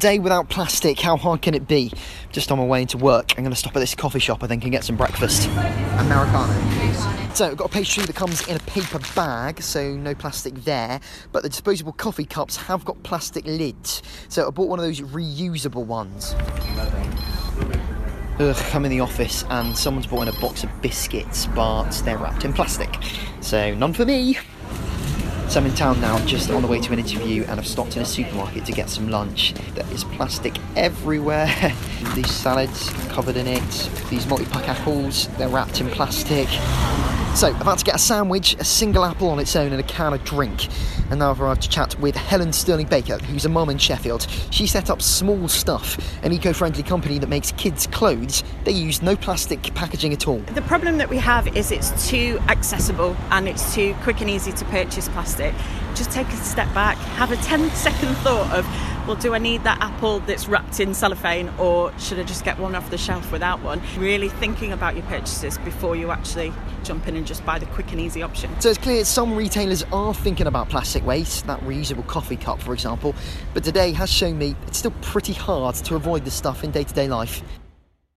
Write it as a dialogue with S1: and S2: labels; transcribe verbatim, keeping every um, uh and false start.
S1: day without plastic, how hard can it be? Just on my way into work, I'm going to stop at this coffee shop, I think, and get some breakfast. Americano, please. So, I've got a pastry that comes in a paper bag, so no plastic there, but the disposable coffee cups have got plastic lids, so I bought one of those reusable ones. Ugh, I'm in the office and someone's brought in a box of biscuits, but they're wrapped in plastic, so none for me. So I'm in town now, just on the way to an interview, and I've stopped in a supermarket to get some lunch. There is plastic everywhere. These salads covered in it, these multi-pack apples, they're wrapped in plastic. So I've had to get a sandwich, a single apple on its own, and a can of drink. And now I've arrived to chat with Helen Sterling Baker, who's a mum in Sheffield. She set up Small Stuff, an eco-friendly company that makes kids' clothes. They use no plastic packaging at all.
S2: The problem that we have is it's too accessible and it's too quick and easy to purchase plastic. Just take a step back, have a ten second thought of, well, do I need that apple that's wrapped in cellophane, or should I just get one off the shelf without one? Really thinking about your purchases before you actually jump in and just buy the quick and easy option.
S1: So it's clear some retailers are thinking about plastic waste, that reusable coffee cup, for example, but today has shown me it's still pretty hard to avoid this stuff in day-to-day life.